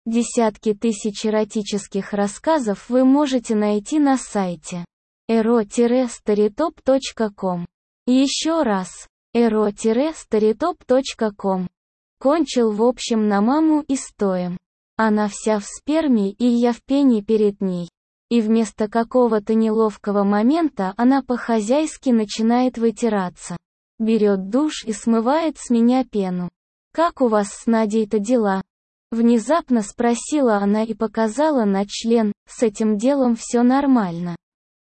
Десятки тысяч эротических рассказов вы можете найти на сайте ero-storytop.com. Еще раз. ero-storytop.com. Кончил в общем на маму и стоим. Она вся в сперме и я в пене перед ней. И вместо какого-то неловкого момента она по-хозяйски начинает вытираться. Берет душ и смывает с меня пену. «Как у вас с Надей-то дела?» Внезапно спросила она и показала на член, с этим делом все нормально.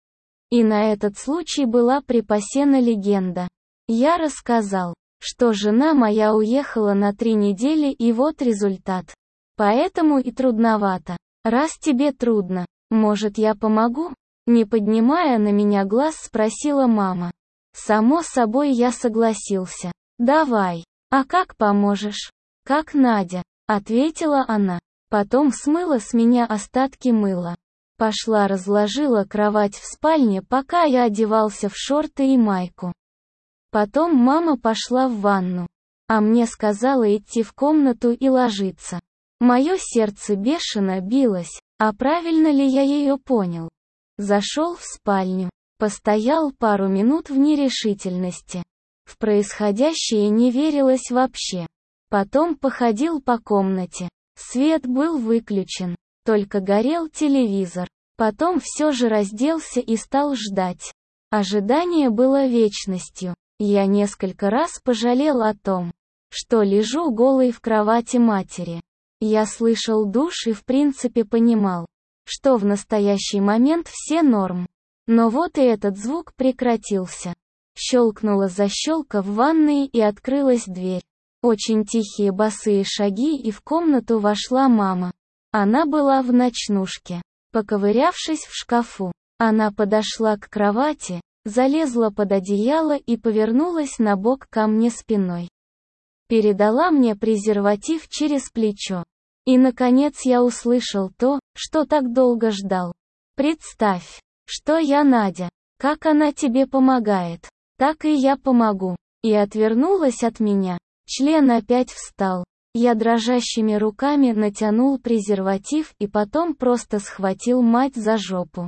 И на этот случай была припасена легенда. Я рассказал, что жена моя уехала на 3 недели и вот результат. Поэтому и трудновато. Раз тебе трудно, может я помогу? Не поднимая на меня глаз, спросила мама. Само собой я согласился. Давай. А как поможешь? Как Надя? Ответила она. Потом смыла с меня остатки мыла. Пошла разложила кровать в спальне, пока я одевался в шорты и майку. Потом мама пошла в ванну. А мне сказала идти в комнату и ложиться. Мое сердце бешено билось, а правильно ли я ее понял? Зашел в спальню. Постоял пару минут в нерешительности. В происходящее не верилось вообще. Потом походил по комнате. Свет был выключен. Только горел телевизор. Потом все же разделся и стал ждать. Ожидание было вечностью. Я несколько раз пожалел о том, что лежу голый в кровати матери. Я слышал душ и в принципе понимал, что в настоящий момент все норм. Но вот и этот звук прекратился. Щелкнула защелка в ванной и открылась дверь. Очень тихие босые шаги и в комнату вошла мама. Она была в ночнушке. Поковырявшись в шкафу, она подошла к кровати, залезла под одеяло и повернулась на бок ко мне спиной. Передала мне презерватив через плечо. И наконец я услышал то, что так долго ждал. Представь, что я Надя. Как она тебе помогает, так и я помогу. И отвернулась от меня. Член опять встал. Я дрожащими руками натянул презерватив и потом просто схватил мать за жопу.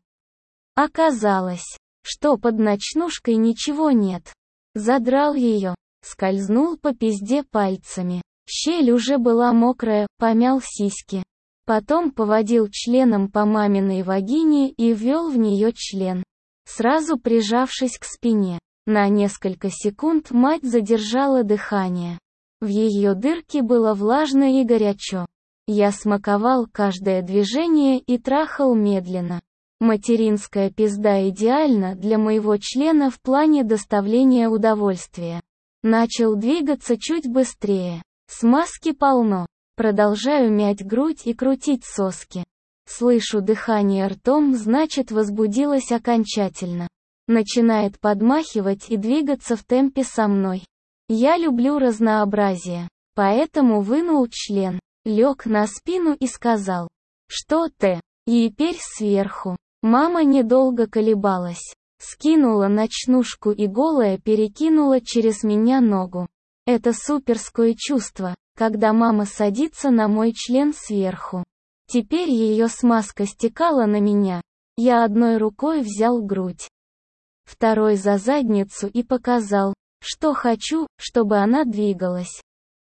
Оказалось, что под ночнушкой ничего нет. Задрал ее, скользнул по пизде пальцами. Щель уже была мокрая, помял сиськи. Потом поводил членом по маминой вагине и ввел в нее член. Сразу прижавшись к спине. На несколько секунд мать задержала дыхание. В ее дырке было влажно и горячо. Я смаковал каждое движение и трахал медленно. Материнская пизда идеальна для моего члена в плане доставления удовольствия. Начал двигаться чуть быстрее. Смазки полно. Продолжаю мять грудь и крутить соски. Слышу дыхание ртом, значит возбудилась окончательно. Начинает подмахивать и двигаться в темпе со мной. Я люблю разнообразие, поэтому вынул член, лег на спину и сказал, что ты, и теперь сверху. Мама недолго колебалась, скинула ночнушку и голая перекинула через меня ногу. Это суперское чувство, когда мама садится на мой член сверху. Теперь ее смазка стекала на меня. Я одной рукой взял грудь, второй за задницу и показал, что хочу, чтобы она двигалась.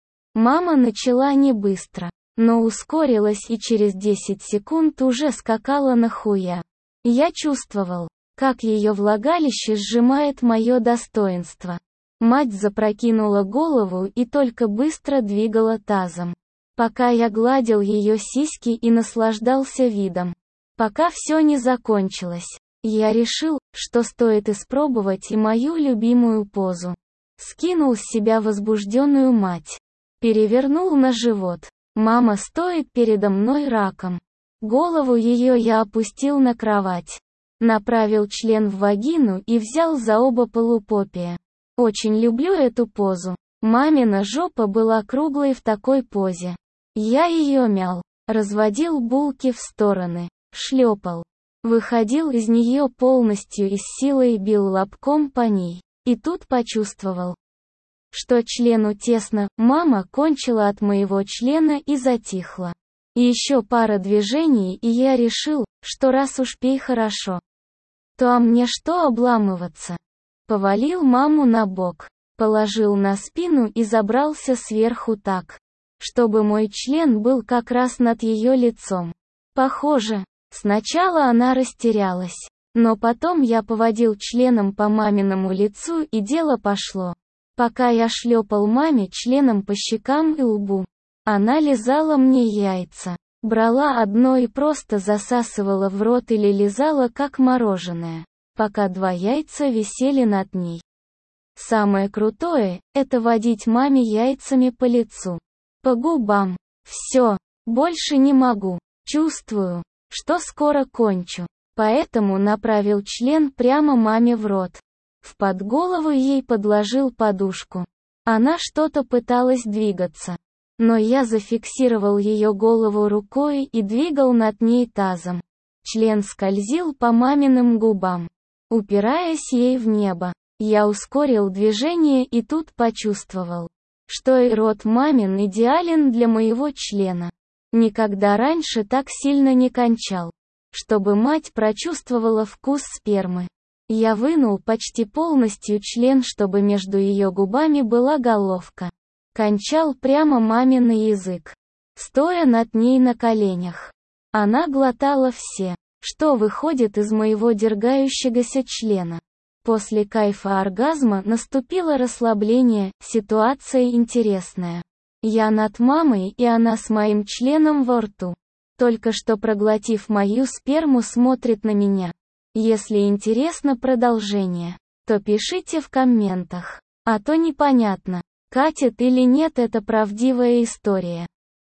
Мама начала не быстро, но ускорилась и через 10 секунд уже скакала на хуя. Я чувствовал, как ее влагалище сжимает мое достоинство. Мать запрокинула голову и только быстро двигала тазом. Пока я гладил ее сиськи и наслаждался видом. Пока все не закончилось, я решил, что стоит испробовать и мою любимую позу. Скинул с себя возбужденную мать. Перевернул на живот. Мама стоит передо мной раком. Голову ее я опустил на кровать. Направил член в вагину и взял за оба полупопия. Очень люблю эту позу. Мамина жопа была круглой в такой позе. Я ее мял. Разводил булки в стороны. Шлепал. Выходил из нее полностью и с силой бил лобком по ней. И тут почувствовал, что члену тесно. Мама кончила от моего члена и затихла. И еще пара движений, и я решил, что раз уж пей хорошо, то а мне что обламываться? Повалил маму на бок, положил на спину и забрался сверху так, чтобы мой член был как раз над ее лицом. Похоже, сначала она растерялась, но потом я поводил членом по маминому лицу и дело пошло. Пока я шлепал маме членом по щекам и лбу, она лизала мне яйца, брала одно и просто засасывала в рот или лизала как мороженое, пока 2 яйца висели над ней. Самое крутое – это водить маме яйцами по лицу, по губам. Все, больше не могу, чувствую, что скоро кончу, поэтому направил член прямо маме в рот. В-под голову ей подложил подушку. Она что-то пыталась двигаться, но я зафиксировал ее голову рукой и двигал над ней тазом. Член скользил по маминым губам, упираясь ей в небо. Я ускорил движение и тут почувствовал, что и рот мамин идеален для моего члена. Никогда раньше так сильно не кончал, чтобы мать прочувствовала вкус спермы. Я вынул почти полностью член, чтобы между ее губами была головка. Кончал прямо маме на язык, стоя над ней на коленях. Она глотала все, что выходит из моего дергающегося члена. После кайфа оргазма наступило расслабление, ситуация интересная. Я над мамой, и она с моим членом во рту. Только что проглотив мою сперму, смотрит на меня. Если интересно продолжение, то пишите в комментах. А то непонятно, катит или нет эта правдивая история.